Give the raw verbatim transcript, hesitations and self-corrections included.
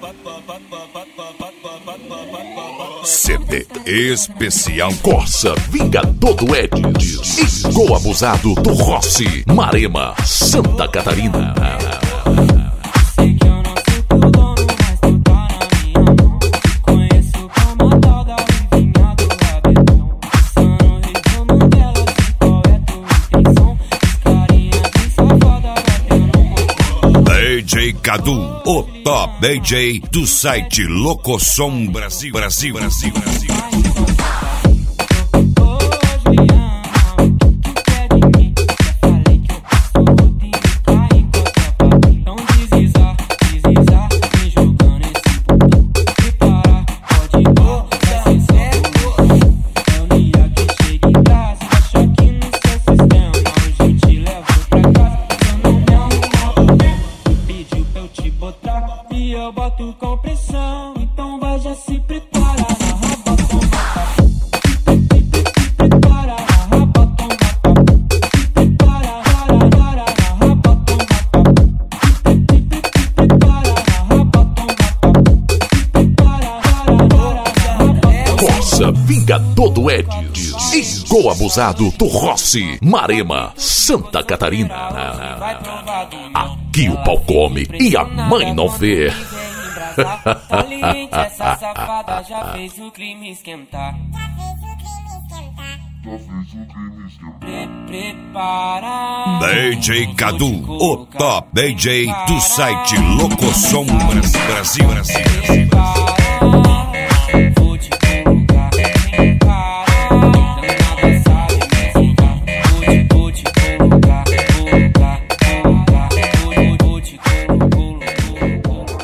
C D Especial Corsa Vingador do Edis e Gol Abusado do Rossi, Marema, Santa Catarina. D J Cadu, o top D J do site Locosom Brasil, Brasil, Brasil, Brasil. E eu boto com pressão, então vai já se prepara. Prepara, rabotão, prepara, para, rabotão, prepara, rabotão, prepara, Corsa Vingador do Edis e Gol Abusado do Rossi, Marema, Santa Catarina. Aqui o pau come e a mãe não vê. Caliente, essa safada já fez o crime esquentar. Pre Prepara. D J Cadu, o top D J do site Locosom Brasil, Brasil, Brasil.